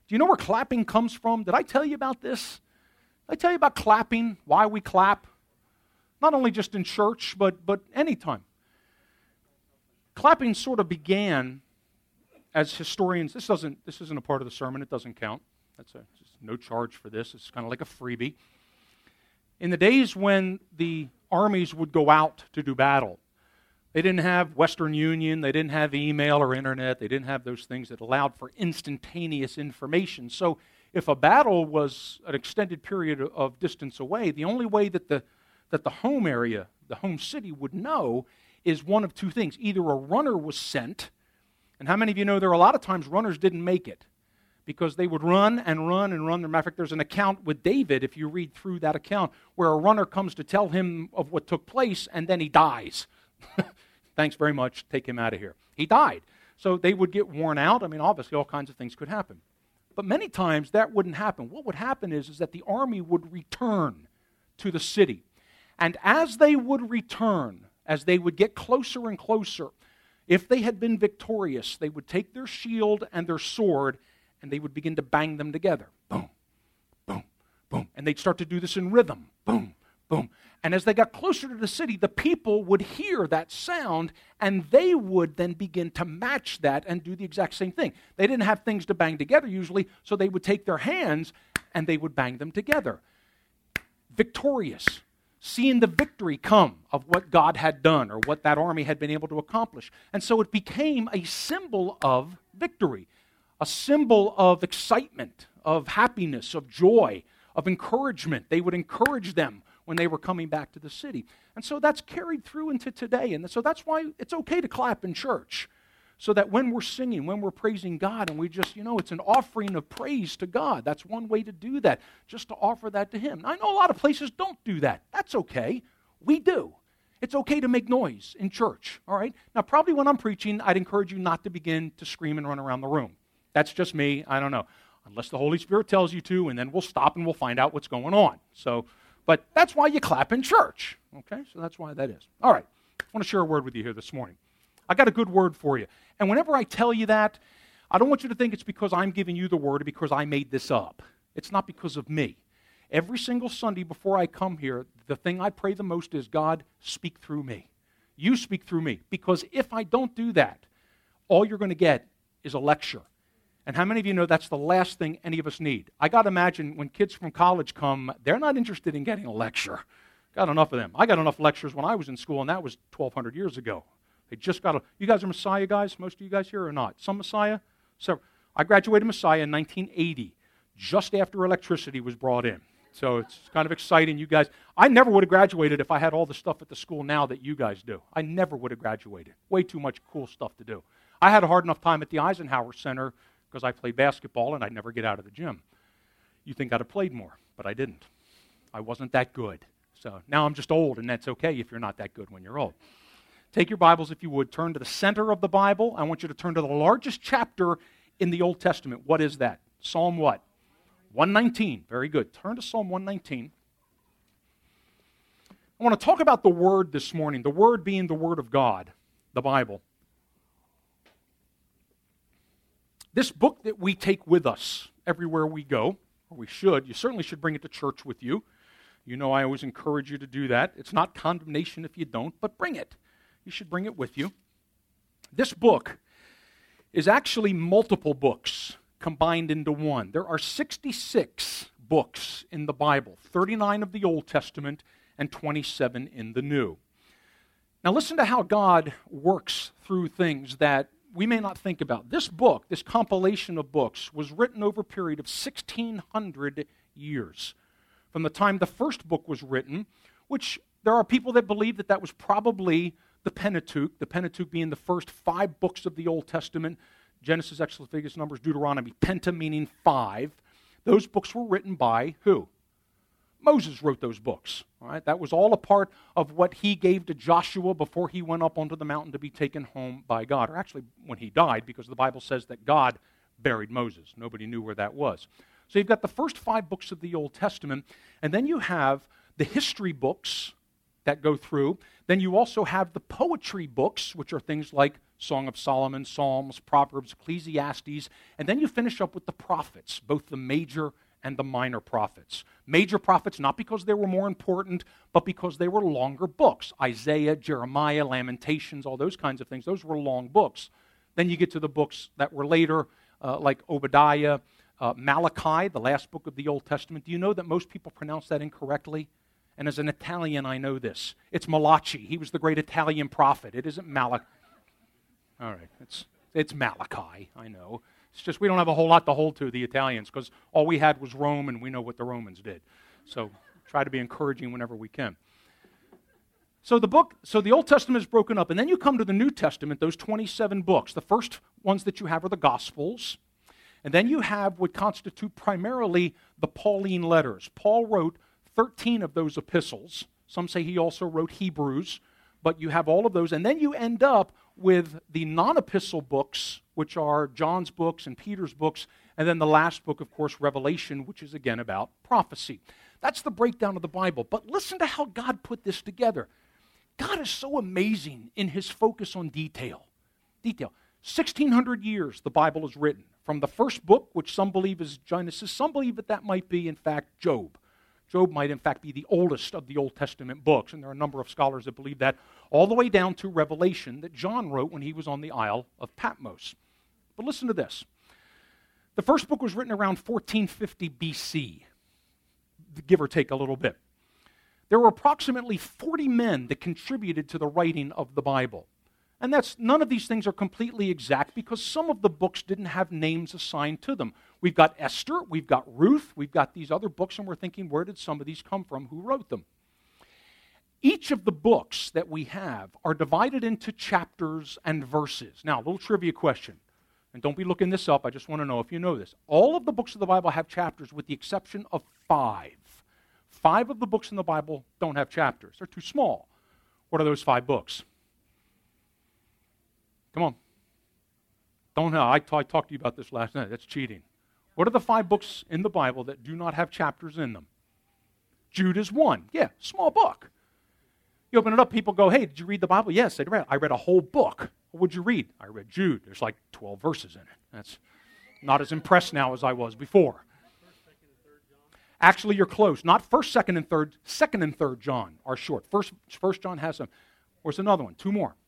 Do you know where clapping comes from? Did I tell you about this? Did I tell you about clapping, why we clap? Not only just in church, but anytime. Clapping sort of began as historians. This isn't a part of the sermon. It doesn't count. Just no charge for this. It's kind of like a freebie. In the days when the armies would go out to do battle, they didn't have Western Union, they didn't have email or internet, they didn't have those things that allowed for instantaneous information. So if a battle was an extended period of distance away, the only way that the home area, the home city would know is one of two things. Either a runner was sent, and how many of you know there are a lot of times runners didn't make it because they would run and run and run. As a matter of fact, there's an account with David, if you read through that account, where a runner comes to tell him of what took place, and then he dies. Thanks very much, take him out of here. He died. So they would get worn out. I mean, obviously, all kinds of things could happen. But many times that wouldn't happen. What would happen is that the army would return to the city. And as they would return, as they would get closer and closer, if they had been victorious, they would take their shield and their sword, and they would begin to bang them together. Boom, boom, boom. And they'd start to do this in rhythm. Boom, boom. And as they got closer to the city, the people would hear that sound, and they would then begin to match that and do the exact same thing. They didn't have things to bang together usually, so they would take their hands and they would bang them together. Victorious. Seeing the victory come of what God had done or what that army had been able to accomplish. And so it became a symbol of victory, a symbol of excitement, of happiness, of joy, of encouragement. They would encourage them when they were coming back to the city. And so that's carried through into today. And so that's why it's okay to clap in church, so that when we're singing, when we're praising God, and we just, it's an offering of praise to God. That's one way to do that, just to offer that to Him. Now, I know a lot of places don't do that. That's okay. We do. It's okay to make noise in church, all right? Now, probably when I'm preaching, I'd encourage you not to begin to scream and run around the room. That's just me. I don't know. Unless the Holy Spirit tells you to, and then we'll stop and we'll find out what's going on. But that's why you clap in church, okay? So that's why that is. All right. I want to share a word with you here this morning. I got a good word for you. And whenever I tell you that, I don't want you to think it's because I'm giving you the word or because I made this up. It's not because of me. Every single Sunday before I come here, the thing I pray the most is, God, speak through me. You speak through me. Because if I don't do that, all you're going to get is a lecture. And how many of you know that's the last thing any of us need? I got to imagine when kids from college come, they're not interested in getting a lecture. Got enough of them. I got enough lectures when I was in school, and that was 1,200 years ago. They just got you guys are Messiah guys? Most of you guys here or not? Some Messiah? So I graduated Messiah in 1980, just after electricity was brought in. So it's kind of exciting, you guys. I never would have graduated if I had all the stuff at the school now that you guys do. I never would have graduated. Way too much cool stuff to do. I had a hard enough time at the Eisenhower Center because I played basketball and I'd never get out of the gym. You think I'd have played more, but I didn't. I wasn't that good. So now I'm just old, and that's okay if you're not that good when you're old. Take your Bibles, if you would, turn to the center of the Bible. I want you to turn to the largest chapter in the Old Testament. What is that? Psalm what? 119. Very good. Turn to Psalm 119. I want to talk about the Word this morning, the Word being the Word of God, the Bible. This book that we take with us everywhere we go, or we should, you certainly should bring it to church with you. You know I always encourage you to do that. It's not condemnation if you don't, but bring it. You should bring it with you. This book is actually multiple books combined into one. There are 66 books in the Bible, 39 of the Old Testament and 27 in the New. Now listen to how God works through things that we may not think about. This book, this compilation of books, was written over a period of 1,600 years. From the time the first book was written, which there are people that believe that was probably the Pentateuch being the first 5 books of the Old Testament, Genesis, Exodus, Leviticus, Numbers, Deuteronomy, Penta meaning 5. Those books were written by who? Moses wrote those books. All right? That was all a part of what he gave to Joshua before he went up onto the mountain to be taken home by God. Or actually, when he died, because the Bible says that God buried Moses. Nobody knew where that was. So you've got the first 5 books of the Old Testament, and then you have the history books that go through. Then you also have the poetry books, which are things like Song of Solomon, Psalms, Proverbs, Ecclesiastes, and then you finish up with the prophets, both the major and the minor prophets. Major prophets, not because they were more important, but because they were longer books. Isaiah, Jeremiah, Lamentations, all those kinds of things, those were long books. Then you get to the books that were later, like Obadiah, Malachi, the last book of the Old Testament. Do you know that most people pronounce that incorrectly? And as an Italian, I know this. It's Malachi. He was the great Italian prophet. It isn't Malachi. All right, it's Malachi, I know. It's just we don't have a whole lot to hold to, the Italians, because all we had was Rome, and we know what the Romans did. So try to be encouraging whenever we can. So the Old Testament is broken up, and then you come to the New Testament, those 27 books. The first ones that you have are the Gospels, and then you have what constitute primarily the Pauline letters. Paul wrote 13 of those epistles. Some say he also wrote Hebrews, but you have all of those, and then you end up with the non-epistle books, which are John's books and Peter's books, and then the last book, of course, Revelation, which is again about prophecy. That's the breakdown of the Bible. But listen to how God put this together. God is so amazing in his focus on detail. 1,600 years the Bible is written. From the first book, which some believe is Genesis, some believe that might be, in fact, Job. Job might, in fact, be the oldest of the Old Testament books, and there are a number of scholars that believe that, all the way down to Revelation that John wrote when he was on the Isle of Patmos. But listen to this. The first book was written around 1450 BC, give or take a little bit. There were approximately 40 men that contributed to the writing of the Bible. And none of these things are completely exact because some of the books didn't have names assigned to them. We've got Esther, we've got Ruth, we've got these other books, and we're thinking, where did some of these come from? Who wrote them? Each of the books that we have are divided into chapters and verses. Now, a little trivia question, and don't be looking this up, I just want to know if you know this. All of the books of the Bible have chapters with the exception of 5. 5 of the books in the Bible don't have chapters. They're too small. What are those 5 books? Come on. Don't know. I talked to you about this last night. That's cheating. What are the 5 books in the Bible that do not have chapters in them? Jude is one. Yeah, small book. You open it up, people go, hey, did you read the Bible? Yes, I read a whole book. What would you read? I read Jude. There's like 12 verses in it. That's not as impressed now as I was before. Actually, you're close. Not 1st, 2nd, and 3rd. 2nd and 3rd John are short. First John has them. Where's another one? 2 more.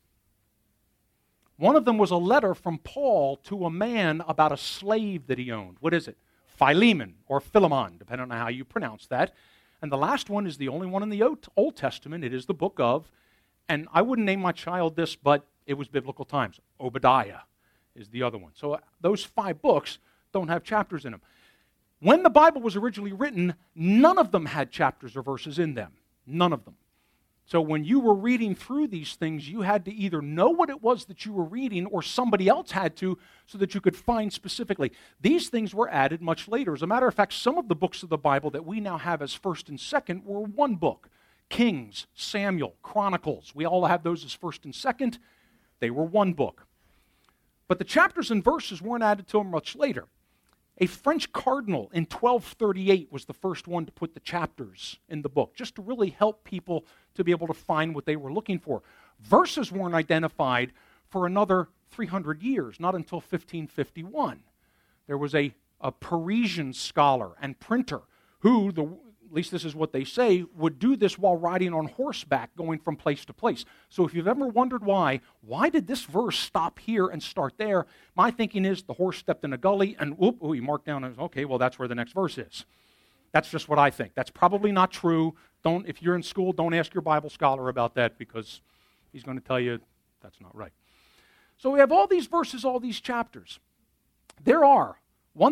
One of them was a letter from Paul to a man about a slave that he owned. What is it? Philemon or Philemon, depending on how you pronounce that. And the last one is the only one in the Old Testament. It is the book of, and I wouldn't name my child this, but it was biblical times. Obadiah is the other one. So those 5 books don't have chapters in them. When the Bible was originally written, none of them had chapters or verses in them. None of them. So when you were reading through these things, you had to either know what it was that you were reading or somebody else had to so that you could find specifically. These things were added much later. As a matter of fact, some of the books of the Bible that we now have as 1st and 2nd were one book. Kings, Samuel, Chronicles. We all have those as 1st and 2nd. They were one book. But the chapters and verses weren't added till much later. A French cardinal in 1238 was the first one to put the chapters in the book, just to really help people to be able to find what they were looking for. Verses weren't identified for another 300 years, not until 1551. There was a Parisian scholar and printer who, at least this is what they say, would do this while riding on horseback going from place to place. So if you've ever wondered why did this verse stop here and start there? My thinking is the horse stepped in a gully and he marked down and okay, well that's where the next verse is. That's just what I think. That's probably not true. If you're in school, don't ask your Bible scholar about that because he's going to tell you that's not right. So we have all these verses, all these chapters. There are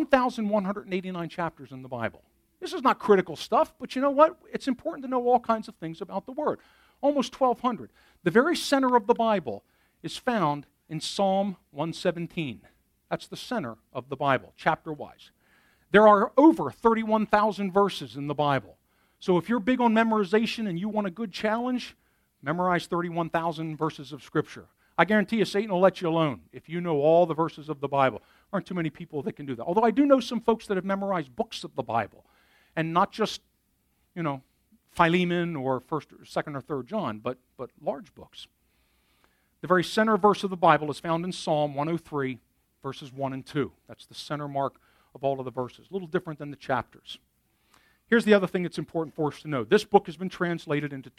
1,189 chapters in the Bible. This is not critical stuff, but you know what? It's important to know all kinds of things about the Word. Almost 1,200. The very center of the Bible is found in Psalm 117. That's the center of the Bible, chapter-wise. There are over 31,000 verses in the Bible. So if you're big on memorization and you want a good challenge, memorize 31,000 verses of Scripture. I guarantee you Satan will let you alone if you know all the verses of the Bible. Aren't too many people that can do that. Although I do know some folks that have memorized books of the Bible. And not just, Philemon or 1st, 2nd, or 3rd John, but large books. The very center verse of the Bible is found in Psalm 103, verses 1 and 2. That's the center mark of all of the verses. A little different than the chapters. Here's the other thing that's important for us to know. This book has been translated into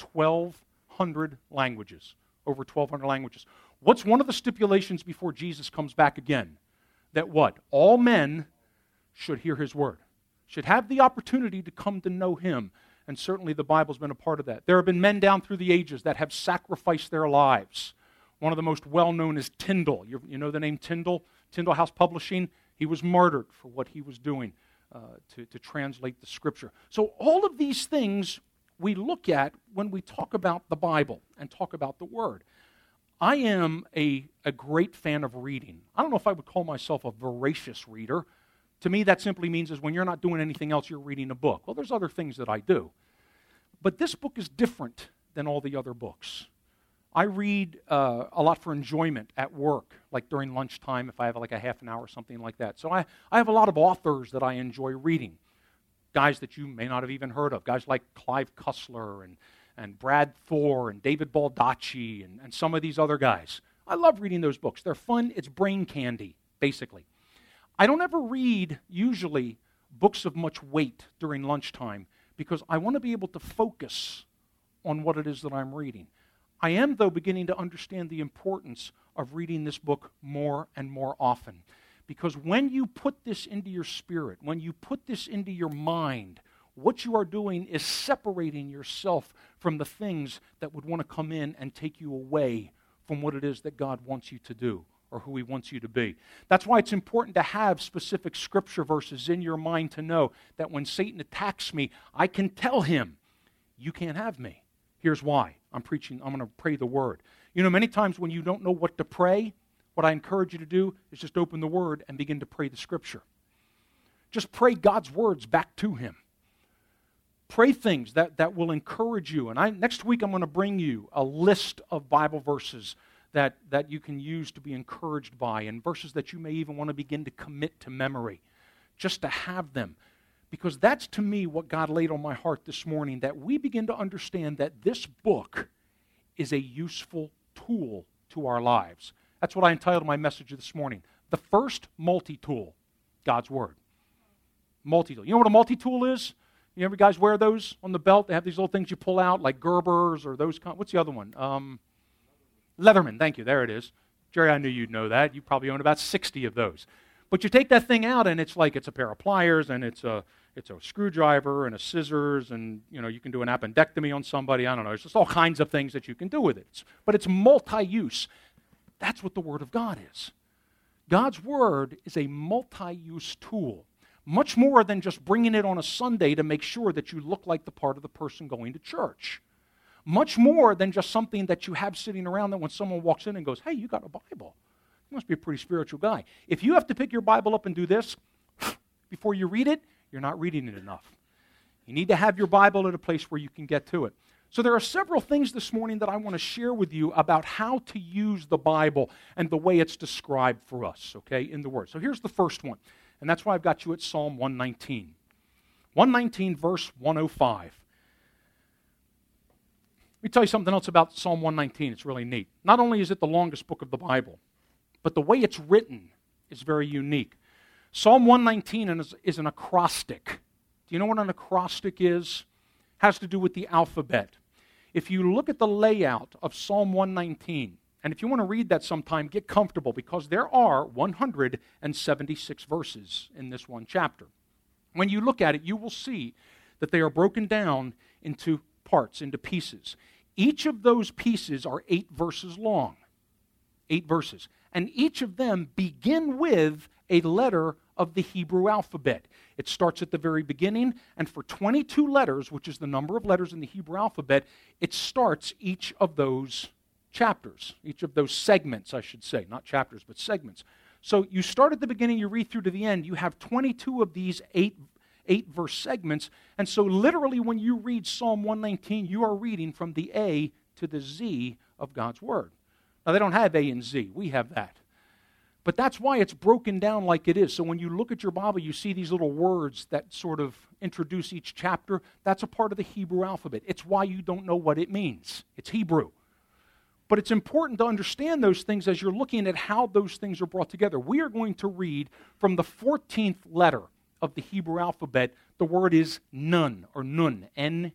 1,200 languages, over 1,200 languages. What's one of the stipulations before Jesus comes back again? That what? All men should hear his word, should have the opportunity to come to know him. And certainly the Bible's been a part of that. There have been men down through the ages that have sacrificed their lives. One of the most well-known is Tyndale. You know the name Tyndale? Tyndale House Publishing. He was martyred for what he was doing to translate the Scripture. So all of these things we look at when we talk about the Bible and talk about the Word. I am a great fan of reading. I don't know if I would call myself a voracious reader. To me, that simply means is when you're not doing anything else, you're reading a book. Well, there's other things that I do. But this book is different than all the other books. I read a lot for enjoyment at work, like during lunchtime if I have like a half an hour or something like that. So I have a lot of authors that I enjoy reading, guys that you may not have even heard of, guys like Clive Cussler and Brad Thor and David Baldacci and some of these other guys. I love reading those books. They're fun. It's brain candy, basically. I don't ever read, usually, books of much weight during lunchtime because I want to be able to focus on what it is that I'm reading. I am, though, beginning to understand the importance of reading this book more and more often. Because when you put this into your spirit, when you put this into your mind, what you are doing is separating yourself from the things that would want to come in and take you away from what it is that God wants you to do or who he wants you to be. That's why it's important to have specific scripture verses in your mind to know that when Satan attacks me, I can tell him, you can't have me. Here's why. I'm going to pray the word. You know, many times when you don't know what to pray, what I encourage you to do is just open the word and begin to pray the scripture. Just pray God's words back to him. Pray things that will encourage you. And next week I'm going to bring you a list of Bible verses that you can use to be encouraged by, and verses that you may even want to begin to commit to memory, just to have them. Because that's, to me, what God laid on my heart this morning, that we begin to understand that this book is a useful tool to our lives. That's what I entitled my message this morning. The first multi-tool, God's Word. Multi-tool. You know what a multi-tool is? You ever guys wear those on the belt? They have these little things you pull out, like Gerber's or those kind. What's the other one? Leatherman, thank you, there it is. Jerry, I knew you'd know that. You probably own about 60 of those. But you take that thing out, and it's like it's a pair of pliers, and it's a screwdriver, and a scissors, and you can do an appendectomy on somebody. I don't know. It's just all kinds of things that you can do with it. But it's multi-use. That's what the Word of God is. God's Word is a multi-use tool, much more than just bringing it on a Sunday to make sure that you look like the part of the person going to church. Much more than just something that you have sitting around that when someone walks in and goes, hey, you got a Bible. You must be a pretty spiritual guy. If you have to pick your Bible up and do this before you read it, you're not reading it enough. You need to have your Bible at a place where you can get to it. So there are several things this morning that I want to share with you about how to use the Bible and the way it's described for us, okay, in the Word. So here's the first one, and that's why I've got you at Psalm 119. 119, verse 105. Let me tell you something else about Psalm 119. It's really neat. Not only is it the longest book of the Bible, but the way it's written is very unique. Psalm 119 is an acrostic. Do you know what an acrostic is? It has to do with the alphabet. If you look at the layout of Psalm 119, and if you want to read that sometime, get comfortable, because there are 176 verses in this one chapter. When you look at it, you will see that they are broken down into parts, into pieces. Each of those pieces are 8 verses long. 8 verses. And each of them begin with a letter of the Hebrew alphabet. It starts at the very beginning, and for 22 letters, which is the number of letters in the Hebrew alphabet, it starts each of those chapters, each of those segments, I should say, not chapters, but segments. So you start at the beginning, you read through to the end, you have 22 of these 8 verse segments, and so literally when you read Psalm 119, you are reading from the A to the Z of God's Word. Now they don't have A and Z, we have that. But that's why it's broken down like it is. So when you look at your Bible, you see these little words that sort of introduce each chapter. That's a part of the Hebrew alphabet. It's why you don't know what it means. It's Hebrew. But it's important to understand those things as you're looking at how those things are brought together. We are going to read from the 14th letter of the Hebrew alphabet. The word is nun, or nun,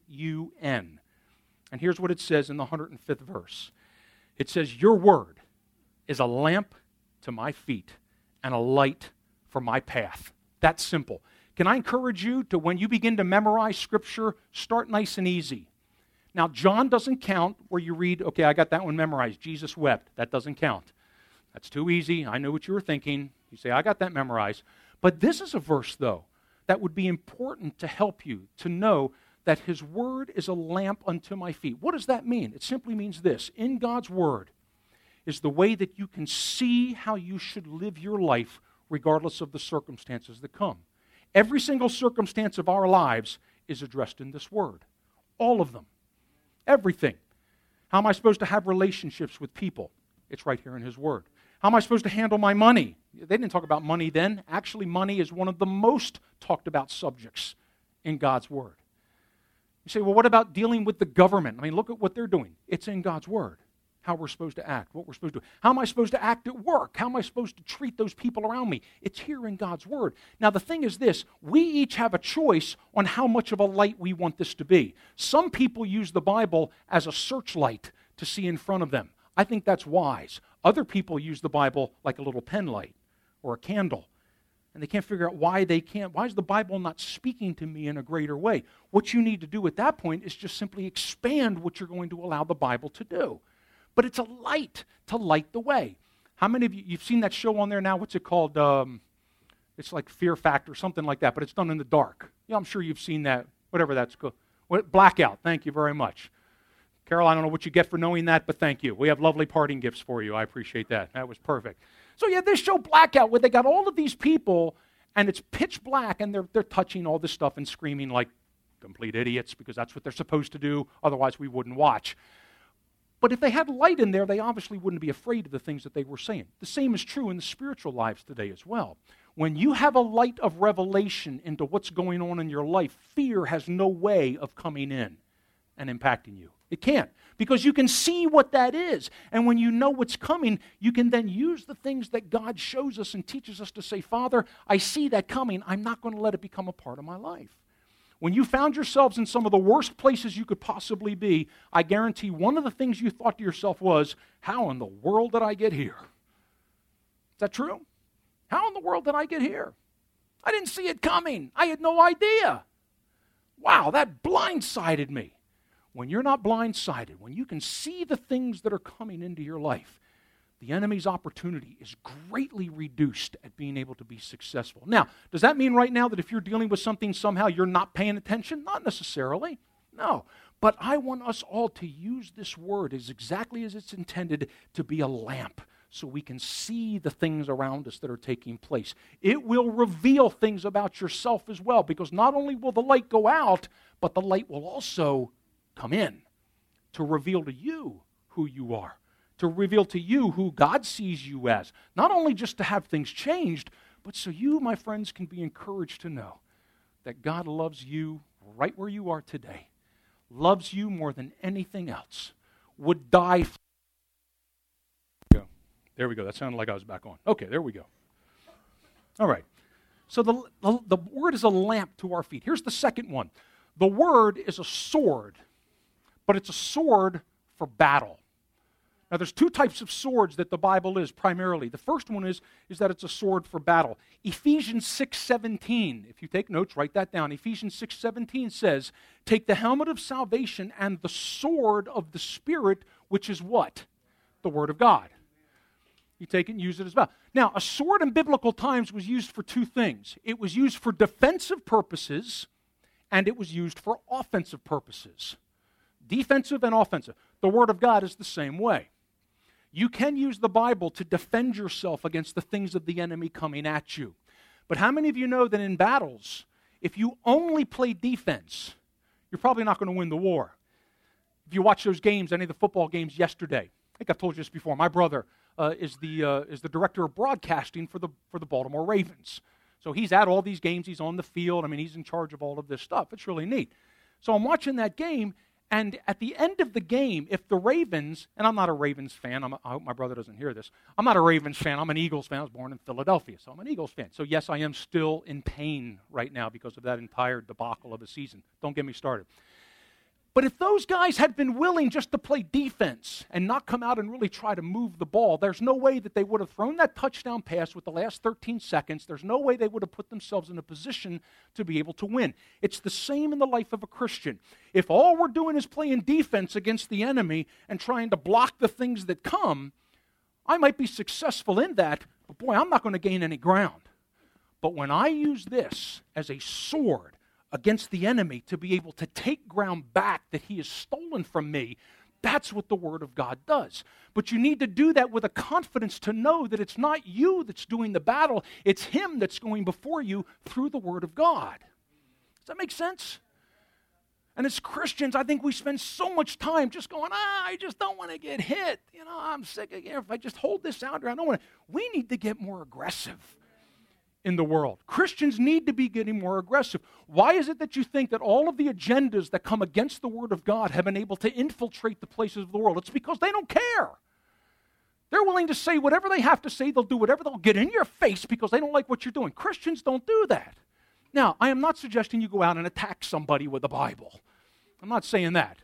N-U-N. And here's what it says in the 105th verse. It says, your word is a lamp to my feet and a light for my path. That's simple. Can I encourage you to, when you begin to memorize Scripture, start nice and easy. Now, John doesn't count where you read, okay, I got that one memorized. Jesus wept. That doesn't count. That's too easy. I know what you were thinking. You say, I got that memorized. But this is a verse, though, that would be important to help you to know that His Word is a lamp unto my feet. What does that mean? It simply means this. In God's Word is the way that you can see how you should live your life regardless of the circumstances that come. Every single circumstance of our lives is addressed in this Word. All of them. Everything. How am I supposed to have relationships with people? It's right here in His Word. How am I supposed to handle my money? They didn't talk about money then. Actually, money is one of the most talked about subjects in God's Word. You say, well, what about dealing with the government? I mean, look at what they're doing. It's in God's Word. How we're supposed to act, what we're supposed to do. How am I supposed to act at work? How am I supposed to treat those people around me? It's here in God's Word. Now, the thing is this. We each have a choice on how much of a light we want this to be. Some people use the Bible as a searchlight to see in front of them. I think that's wise. Other people use the Bible like a little pen light or a candle. And they can't figure out why they can't. Why is the Bible not speaking to me in a greater way? What you need to do at that point is just simply expand what you're going to allow the Bible to do. But it's a light to light the way. How many of you, you've seen that show on there now? What's it called? It's like Fear Factor, something like that, but it's done in the dark. Yeah, I'm sure you've seen that, whatever that's called. Blackout, thank you very much. Carol, I don't know what you get for knowing that, but thank you. We have lovely parting gifts for you. I appreciate that. That was perfect. So yeah, this show Blackout, where they got all of these people, and it's pitch black, and they're touching all this stuff and screaming like complete idiots, because that's what they're supposed to do. Otherwise, we wouldn't watch. But if they had light in there, they obviously wouldn't be afraid of the things that they were saying. The same is true in the spiritual lives today as well. When you have a light of revelation into what's going on in your life, fear has no way of coming in and impacting you. It can't, because you can see what that is. And when you know what's coming, you can then use the things that God shows us and teaches us to say, Father, I see that coming. I'm not going to let it become a part of my life. When you found yourselves in some of the worst places you could possibly be, I guarantee one of the things you thought to yourself was, how in the world did I get here? Is that true? How in the world did I get here? I didn't see it coming. I had no idea. Wow, that blindsided me. When you're not blindsided, when you can see the things that are coming into your life, the enemy's opportunity is greatly reduced at being able to be successful. Now, does that mean right now that if you're dealing with something somehow you're not paying attention? Not necessarily. No. But I want us all to use this word as exactly as it's intended to be a lamp so we can see the things around us that are taking place. It will reveal things about yourself as well, because not only will the light go out, but the light will also come in to reveal to you who you are. To reveal to you who God sees you as. Not only just to have things changed, but so you, my friends, can be encouraged to know that God loves you right where you are today. Loves you more than anything else. Would die for you. There we go. That sounded like I was back on. Okay, there we go. All right. So the word is a lamp to our feet. Here's the second one. The word is a sword, but it's a sword for battle. Now, there's two types of swords that the Bible is primarily. The first one is that it's a sword for battle. Ephesians 6:17, if you take notes, write that down. Ephesians 6:17 says, take the helmet of salvation and the sword of the Spirit, which is what? The Word of God. You take it and use it as well. Now, a sword in biblical times was used for two things. It was used for defensive purposes, and it was used for offensive purposes. Defensive and offensive. The Word of God is the same way. You can use the Bible to defend yourself against the things of the enemy coming at you. But how many of you know that in battles, if you only play defense, you're probably not going to win the war? If you watch those games, any of the football games yesterday, I think I've told you this before, my brother is the director of broadcasting for the Baltimore Ravens. So he's at all these games. He's on the field. I mean, he's in charge of all of this stuff. It's really neat. So I'm watching that game, and at the end of the game, if the Ravens, and I'm not a Ravens fan. I hope my brother doesn't hear this. I'm not a Ravens fan. I'm an Eagles fan. I was born in Philadelphia, so I'm an Eagles fan. So yes, I am still in pain right now because of that entire debacle of the season. Don't get me started. But if those guys had been willing just to play defense and not come out and really try to move the ball, there's no way that they would have thrown that touchdown pass with the last 13 seconds. There's no way they would have put themselves in a position to be able to win. It's the same in the life of a Christian. If all we're doing is playing defense against the enemy and trying to block the things that come, I might be successful in that, but boy, I'm not going to gain any ground. But when I use this as a sword against the enemy to be able to take ground back that he has stolen from me, that's what the Word of God does. But you need to do that with a confidence to know that it's not you that's doing the battle, it's him that's going before you through the Word of God. Does that make sense? And as Christians, I think we spend so much time just going, I just don't want to get hit. I'm sick of it. If I just hold this out here, I don't want to. We need to get more aggressive in the world. Christians need to be getting more aggressive. Why is it that you think that all of the agendas that come against the Word of God have been able to infiltrate the places of the world? It's because they don't care. They're willing to say whatever they have to say. They'll do whatever. They'll get in your face because they don't like what you're doing. Christians don't do that. Now, I am not suggesting you go out and attack somebody with the Bible. I'm not saying that.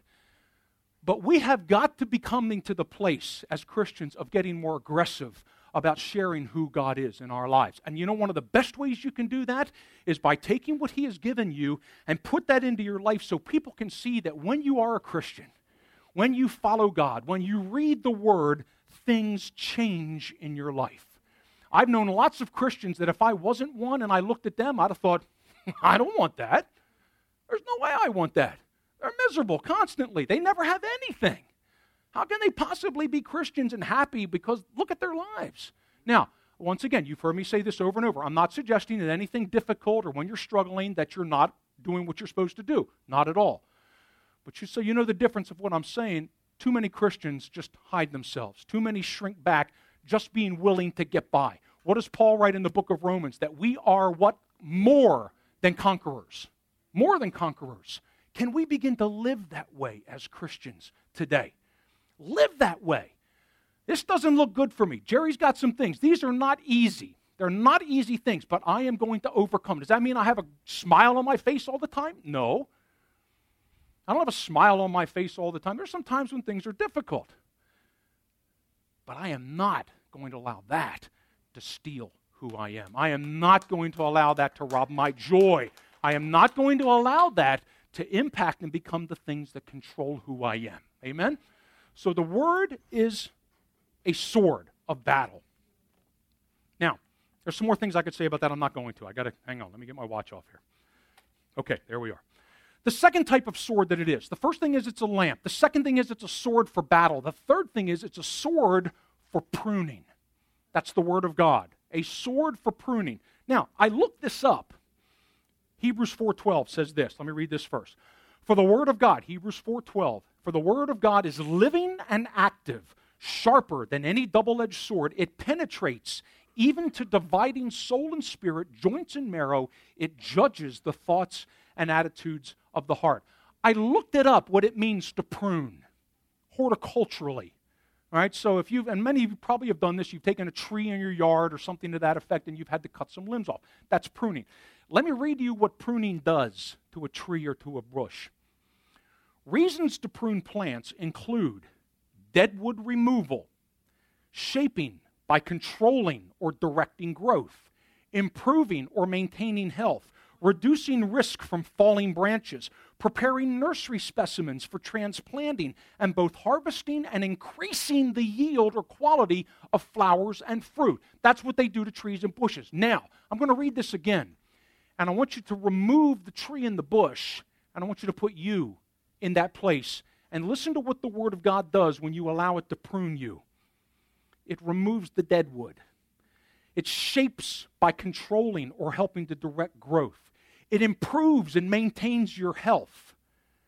But we have got to be coming to the place as Christians of getting more aggressive about sharing who God is in our lives. And one of the best ways you can do that is by taking what He has given you and put that into your life so people can see that when you are a Christian, when you follow God, when you read the Word, things change in your life. I've known lots of Christians that if I wasn't one and I looked at them, I'd have thought, I don't want that. There's no way I want that. They're miserable constantly. They never have anything. How can they possibly be Christians and happy? Because look at their lives. Now, once again, you've heard me say this over and over. I'm not suggesting that anything difficult or when you're struggling that you're not doing what you're supposed to do. Not at all. But so you know the difference of what I'm saying. Too many Christians just hide themselves. Too many shrink back, just being willing to get by. What does Paul write in the book of Romans? That we are what? More than conquerors. More than conquerors. Can we begin to live that way as Christians today? Live that way. This doesn't look good for me. Jerry's got some things. These are not easy. They're not easy things, but I am going to overcome. Does that mean I have a smile on my face all the time? No. I don't have a smile on my face all the time. There's some times when things are difficult. But I am not going to allow that to steal who I am. I am not going to allow that to rob my joy. I am not going to allow that to impact and become the things that control who I am. Amen? So the Word is a sword of battle. Now, there's some more things I could say about that. I'm not going to. I got to, hang on. Let me get my watch off here. Okay, there we are. The second type of sword that it is. The first thing is it's a lamp. The second thing is it's a sword for battle. The third thing is it's a sword for pruning. That's the Word of God. A sword for pruning. Now, I looked this up. Hebrews 4:12 says this. Let me read this first. For the Word of God, Hebrews 4:12, for the Word of God is living and active, sharper than any double-edged sword. It penetrates even to dividing soul and spirit, joints and marrow. It judges the thoughts and attitudes of the heart. I looked it up, what it means to prune, horticulturally. All right, so if and many of you probably have done this, you've taken a tree in your yard or something to that effect, and you've had to cut some limbs off. That's pruning. Let me read you what pruning does to a tree or to a bush. Reasons to prune plants include deadwood removal, shaping by controlling or directing growth, improving or maintaining health, reducing risk from falling branches, preparing nursery specimens for transplanting, and both harvesting and increasing the yield or quality of flowers and fruit. That's what they do to trees and bushes. Now, I'm going to read this again, and I want you to remove the tree and the bush, and I want you to put you in that place, and listen to what the Word of God does when you allow it to prune you. It removes the dead wood. It shapes by controlling or helping to direct growth. It improves and maintains your health.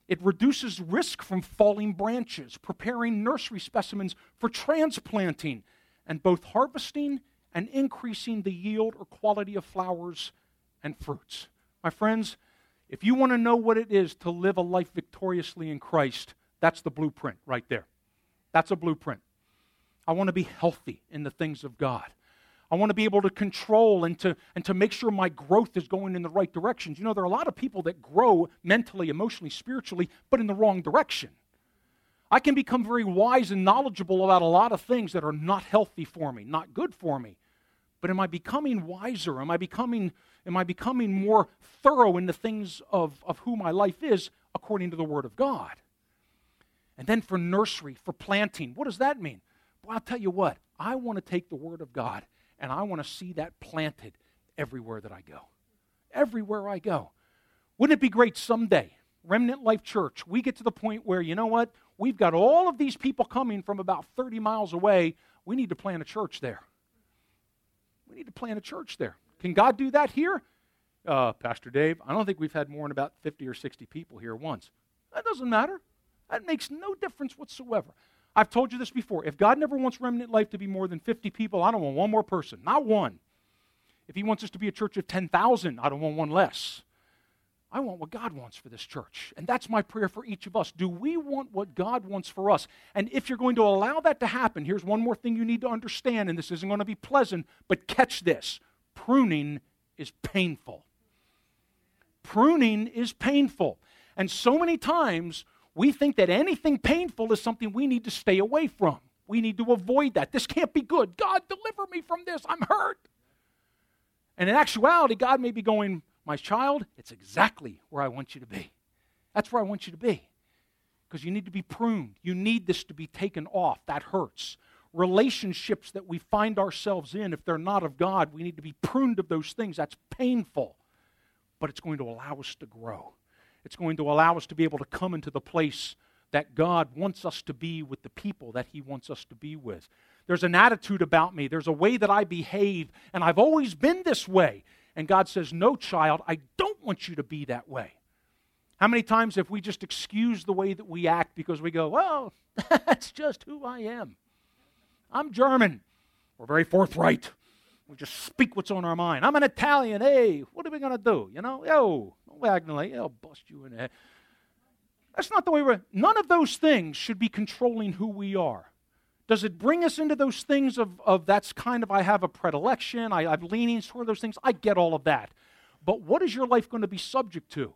It reduces risk from falling branches, preparing nursery specimens for transplanting, and both harvesting and increasing the yield or quality of flowers and fruits. My friends, if you want to know what it is to live a life victoriously in Christ, that's the blueprint right there. That's a blueprint. I want to be healthy in the things of God. I want to be able to control and to make sure my growth is going in the right directions. You know, there are a lot of people that grow mentally, emotionally, spiritually, but in the wrong direction. I can become very wise and knowledgeable about a lot of things that are not healthy for me, not good for me. But am I becoming wiser? Am I becoming more thorough in the things of who my life is according to the Word of God? And then for nursery, for planting, what does that mean? Well, I'll tell you what, I want to take the Word of God and I want to see that planted everywhere that I go. Everywhere I go. Wouldn't it be great someday, Remnant Life Church, we get to the point where, you know what, we've got all of these people coming from about 30 miles away. We need to plant a church there. We need to plant a church there. Can God do that here? Pastor Dave, I don't think we've had more than about 50 or 60 people here once. That doesn't matter. That makes no difference whatsoever. I've told you this before. If God never wants Remnant Life to be more than 50 people, I don't want one more person. Not one. If He wants us to be a church of 10,000, I don't want one less. I want what God wants for this church. And that's my prayer for each of us. Do we want what God wants for us? And if you're going to allow that to happen, here's one more thing you need to understand, and this isn't going to be pleasant, but catch this. Pruning is painful. Pruning is painful. And so many times, we think that anything painful is something we need to stay away from. We need to avoid that. This can't be good. God, deliver me from this. I'm hurt. And in actuality, God may be going, my child, it's exactly where I want you to be. That's where I want you to be. Because you need to be pruned. You need this to be taken off. That hurts. Relationships that we find ourselves in, if they're not of God, we need to be pruned of those things. That's painful. But it's going to allow us to grow. It's going to allow us to be able to come into the place that God wants us to be with the people that He wants us to be with. There's an attitude about me. There's a way that I behave, and I've always been this way. And God says, no, child, I don't want you to be that way. How many times have we just excused the way that we act because we go, well, that's just who I am. I'm German. We're very forthright. We just speak what's on our mind. I'm an Italian. Hey, what are we going to do? You know, yo, Wagnally, I'll bust you in the head. That's not the way we're... None of those things should be controlling who we are. Does it bring us into those things of that's kind of, I have a predilection, I'm leaning toward those things? I get all of that. But what is your life going to be subject to?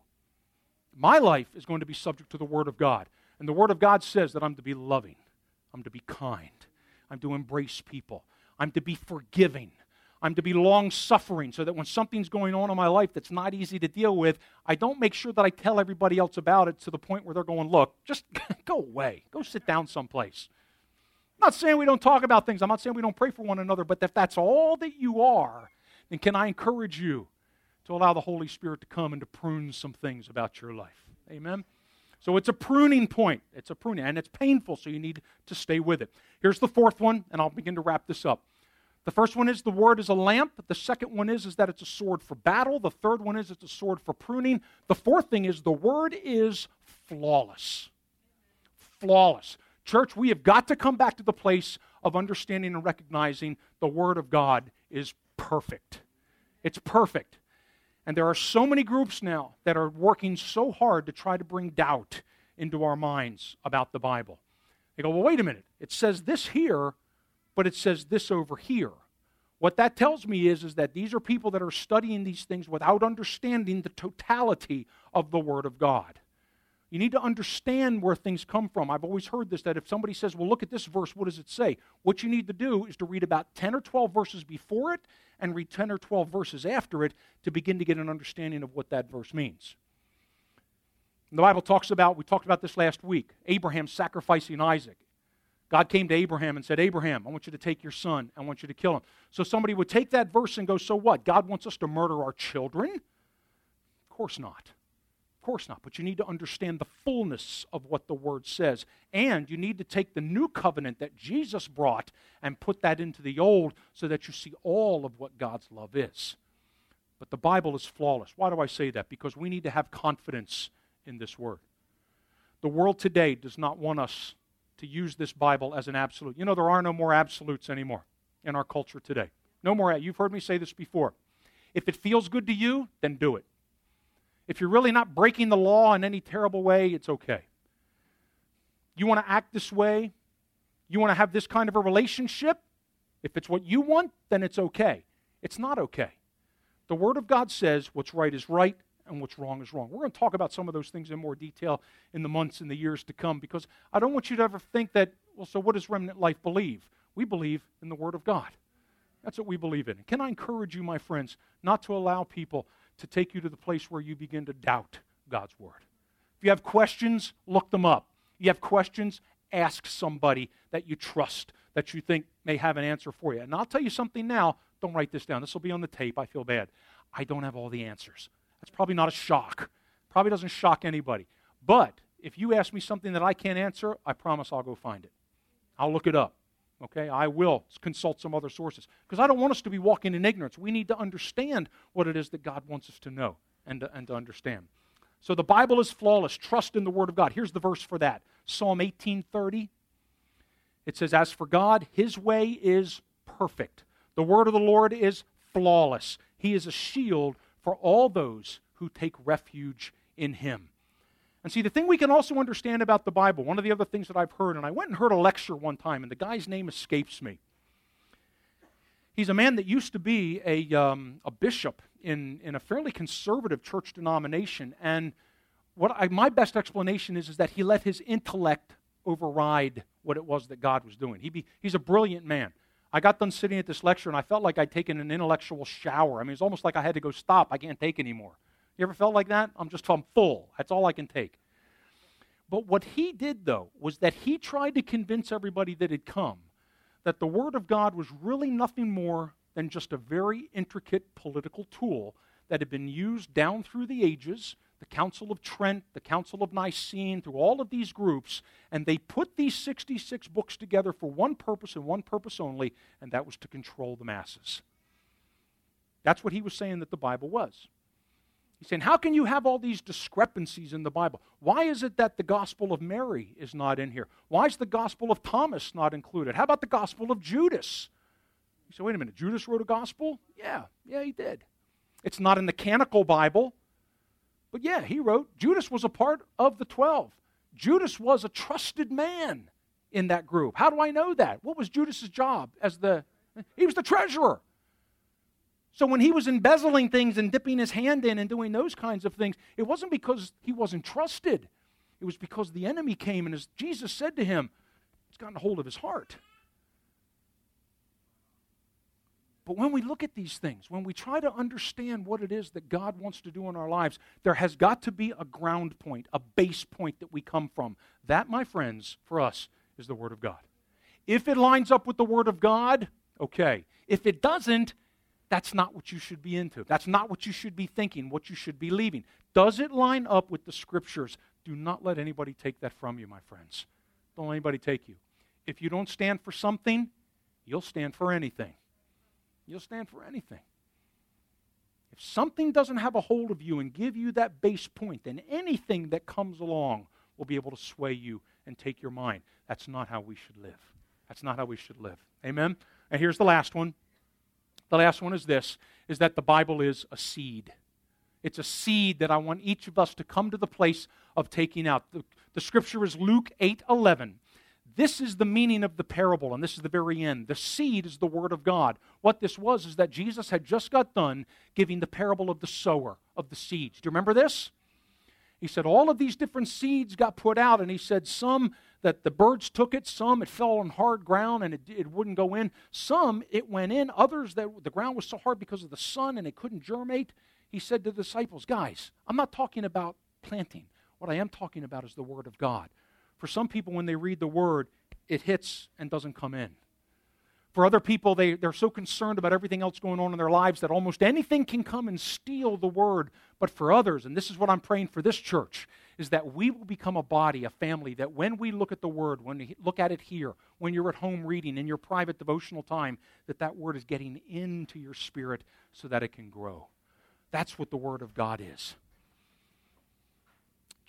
My life is going to be subject to the Word of God. And the Word of God says that I'm to be loving. I'm to be kind. I'm to embrace people. I'm to be forgiving. I'm to be long-suffering so that when something's going on in my life that's not easy to deal with, I don't make sure that I tell everybody else about it to the point where they're going, look, just go away. Go sit down someplace. I'm not saying we don't talk about things. I'm not saying we don't pray for one another, but if that's all that you are, then can I encourage you to allow the Holy Spirit to come and to prune some things about your life? Amen? So it's a pruning point. It's a pruning, and it's painful, so you need to stay with it. Here's the fourth one, and I'll begin to wrap this up. The first one is the Word is a lamp. The second one is that it's a sword for battle. The third one is it's a sword for pruning. The fourth thing is the Word is flawless. Flawless. Church, we have got to come back to the place of understanding and recognizing the Word of God is perfect. It's perfect. And there are so many groups now that are working so hard to try to bring doubt into our minds about the Bible. They go, well, wait a minute. It says this here, but it says this over here. What that tells me is that these are people that are studying these things without understanding the totality of the Word of God. You need to understand where things come from. I've always heard this, that if somebody says, well, look at this verse, what does it say? What you need to do is to read about 10 or 12 verses before it and read 10 or 12 verses after it to begin to get an understanding of what that verse means. And the Bible talks about, we talked about this last week, Abraham sacrificing Isaac. God came to Abraham and said, Abraham, I want you to take your son. I want you to kill him. So somebody would take that verse and go, so what? God wants us to murder our children? Of course not. Of course not. But you need to understand the fullness of what the Word says. And you need to take the new covenant that Jesus brought and put that into the old so that you see all of what God's love is. But the Bible is flawless. Why do I say that? Because we need to have confidence in this Word. The world today does not want us to use this Bible as an absolute. You know, there are no more absolutes anymore in our culture today. No more. You've heard me say this before. If it feels good to you, then do it. If you're really not breaking the law in any terrible way, it's okay. You want to act this way? You want to have this kind of a relationship? If it's what you want, then it's okay. It's not okay. The Word of God says what's right is right and what's wrong is wrong. We're going to talk about some of those things in more detail in the months and the years to come, because I don't want you to ever think that, well, so what does Remnant Life believe? We believe in the Word of God. That's what we believe in. Can I encourage you, my friends, not to allow people to take you to the place where you begin to doubt God's Word? If you have questions, look them up. You have questions, ask somebody that you trust, that you think may have an answer for you. And I'll tell you something now. Don't write this down. This will be on the tape. I feel bad. I don't have all the answers. That's probably not a shock. Probably doesn't shock anybody. But if you ask me something that I can't answer, I promise I'll go find it. I'll look it up. Okay? I will consult some other sources. Because I don't want us to be walking in ignorance. We need to understand what it is that God wants us to know and to understand. So the Bible is flawless. Trust in the Word of God. Here's the verse for that. Psalm 18:30. It says, "As for God, His way is perfect. The word of the Lord is flawless. He is a shield for all those who take refuge in Him." And see, the thing we can also understand about the Bible, one of the other things that I've heard, and I went and heard a lecture one time, and the guy's name escapes me. He's a man that used to be a bishop in a fairly conservative church denomination, and my best explanation is that he let his intellect override what it was that God was doing. He's a brilliant man. I got done sitting at this lecture, and I felt like I'd taken an intellectual shower. I mean, it's almost like I had to go, stop, I can't take anymore. You ever felt like that? I'm full. That's all I can take. But what he did, though, was that he tried to convince everybody that had come that the Word of God was really nothing more than just a very intricate political tool that had been used down through the ages, the Council of Trent, the Council of Nicene, through all of these groups, and they put these 66 books together for one purpose and one purpose only, and that was to control the masses. That's what he was saying that the Bible was. He's saying, how can you have all these discrepancies in the Bible? Why is it that the Gospel of Mary is not in here? Why is the Gospel of Thomas not included? How about the Gospel of Judas? You say, wait a minute, Judas wrote a gospel? Yeah, he did. It's not in the canonical Bible, but yeah, he wrote. Judas was a part of the 12. Judas was a trusted man in that group. How do I know that? What was Judas's job? He was the treasurer. So when he was embezzling things and dipping his hand in and doing those kinds of things, it wasn't because he wasn't trusted. It was because the enemy came, and as Jesus said to him, it's gotten a hold of his heart. But when we look at these things, when we try to understand what it is that God wants to do in our lives, there has got to be a ground point, a base point that we come from. That, my friends, for us, is the Word of God. If it lines up with the Word of God, okay. If it doesn't, that's not what you should be into. That's not what you should be thinking, what you should be believing. Does it line up with the Scriptures? Do not let anybody take that from you, my friends. Don't let anybody take you. If you don't stand for something, you'll stand for anything. You'll stand for anything. If something doesn't have a hold of you and give you that base point, then anything that comes along will be able to sway you and take your mind. That's not how we should live. That's not how we should live. Amen? And here's the last one. The last one is this, is that the Bible is a seed. It's a seed that I want each of us to come to the place of taking out. The scripture is Luke 8:11. This is the meaning of the parable, and this is the very end. The seed is the Word of God. What this was is that Jesus had just got done giving the parable of the sower, of the seeds. Do you remember this? He said all of these different seeds got put out, and he said some that the birds took it, some it fell on hard ground and it wouldn't go in. Some it went in, others that the ground was so hard because of the sun and it couldn't germinate. He said to the disciples, guys, I'm not talking about planting. What I am talking about is the Word of God. For some people, when they read the Word, it hits and doesn't come in. For other people, they're so concerned about everything else going on in their lives that almost anything can come and steal the Word. But for others, and this is what I'm praying for this church, is that we will become a body, a family, that when we look at the Word, when we look at it here, when you're at home reading, in your private devotional time, that Word is getting into your spirit so that it can grow. That's what the Word of God is.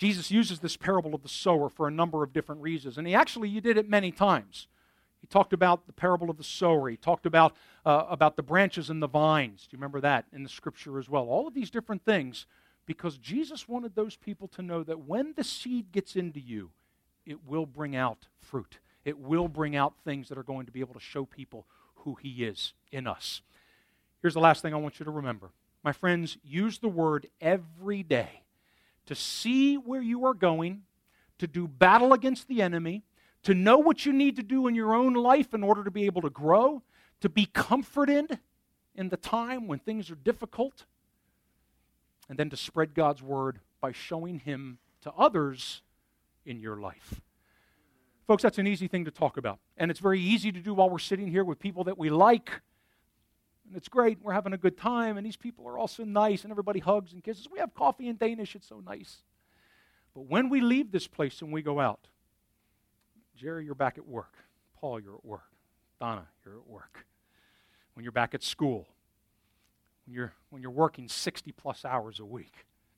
Jesus uses this parable of the sower for a number of different reasons, and he did it many times. He talked about the parable of the sower. He talked about the branches and the vines. Do you remember that in the Scripture as well? All of these different things, because Jesus wanted those people to know that when the seed gets into you, it will bring out fruit. It will bring out things that are going to be able to show people who He is in us. Here's the last thing I want you to remember. My friends, use the word every day to see where you are going, to do battle against the enemy, to know what you need to do in your own life in order to be able to grow, to be comforted in the time when things are difficult, and then to spread God's word by showing Him to others in your life. Folks, that's an easy thing to talk about, and it's very easy to do while we're sitting here with people that we like, and it's great, we're having a good time, and these people are all so nice, and everybody hugs and kisses. We have coffee in Danish, it's so nice. But when we leave this place and we go out, Jerry, you're back at work. Paul, you're at work. Donna, you're at work. When you're back at school, when you're working 60-plus hours a week,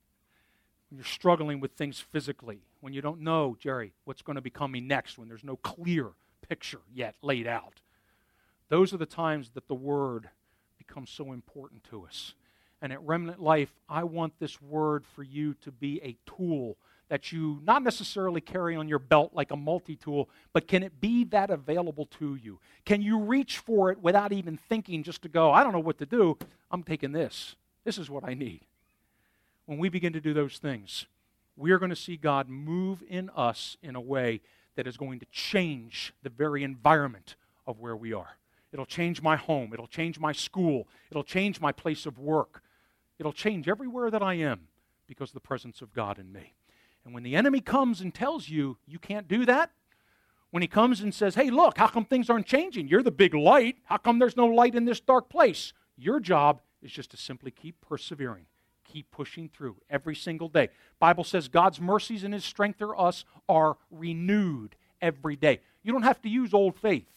when you're struggling with things physically, when you don't know, Jerry, what's going to be coming next, when there's no clear picture yet laid out. Those are the times that the Word becomes so important to us. And at Remnant Life, I want this Word for you to be a tool that you not necessarily carry on your belt like a multi-tool, but can it be that available to you? Can you reach for it without even thinking, just to go, I don't know what to do, I'm taking this. This is what I need. When we begin to do those things, we are going to see God move in us in a way that is going to change the very environment of where we are. It'll change my home. It'll change my school. It'll change my place of work. It'll change everywhere that I am because of the presence of God in me. And when the enemy comes and tells you, you can't do that, when he comes and says, hey, look, how come things aren't changing? You're the big light. How come there's no light in this dark place? Your job is just to simply keep persevering, keep pushing through every single day. Bible says God's mercies and His strength for us are renewed every day. You don't have to use old faith.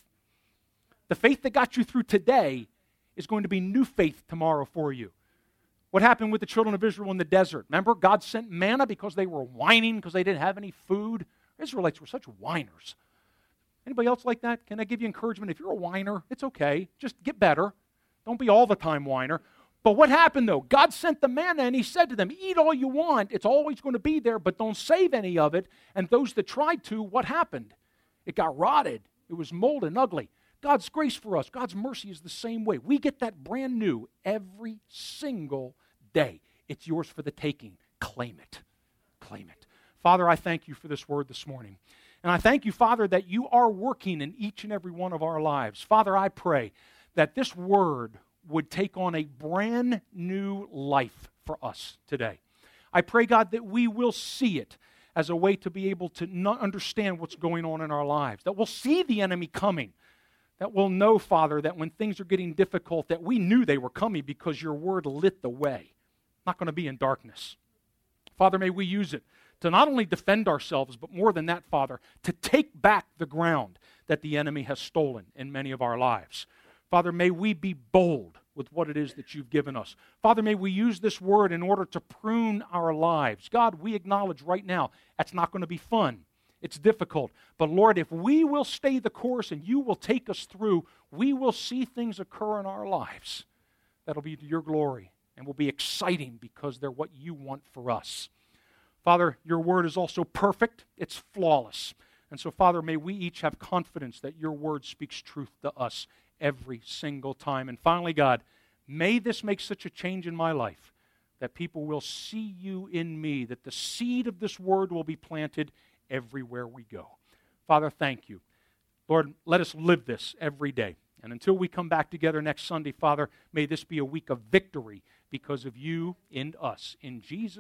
The faith that got you through today is going to be new faith tomorrow for you. What happened with the children of Israel in the desert? Remember, God sent manna because they were whining because they didn't have any food. Israelites were such whiners. Anybody else like that? Can I give you encouragement? If you're a whiner, it's okay. Just get better. Don't be all the time whiner. But what happened, though? God sent the manna, and He said to them, eat all you want. It's always going to be there, but don't save any of it. And those that tried to, what happened? It got rotted. It was mold and ugly. God's grace for us, God's mercy is the same way. We get that brand new every single day. It's yours for the taking. Claim it. Claim it. Father, I thank You for this word this morning. And I thank You, Father, that You are working in each and every one of our lives. Father, I pray that this word would take on a brand new life for us today. I pray, God, that we will see it as a way to be able to not understand what's going on in our lives, that we'll see the enemy coming, that we'll know, Father, that when things are getting difficult, that we knew they were coming because Your word lit the way. Not going to be in darkness. Father, may we use it to not only defend ourselves, but more than that, Father, to take back the ground that the enemy has stolen in many of our lives. Father, may we be bold with what it is that You've given us. Father, may we use this word in order to prune our lives. God, we acknowledge right now that's not going to be fun. It's difficult. But Lord, if we will stay the course and You will take us through, we will see things occur in our lives that'll be to Your glory and will be exciting because they're what You want for us. Father, Your word is also perfect. It's flawless. And so, Father, may we each have confidence that Your word speaks truth to us every single time. And finally, God, may this make such a change in my life that people will see You in me, that the seed of this word will be planted everywhere we go. Father, thank You. Lord, let us live this every day. And until we come back together next Sunday, Father, may this be a week of victory because of You in us. In Jesus'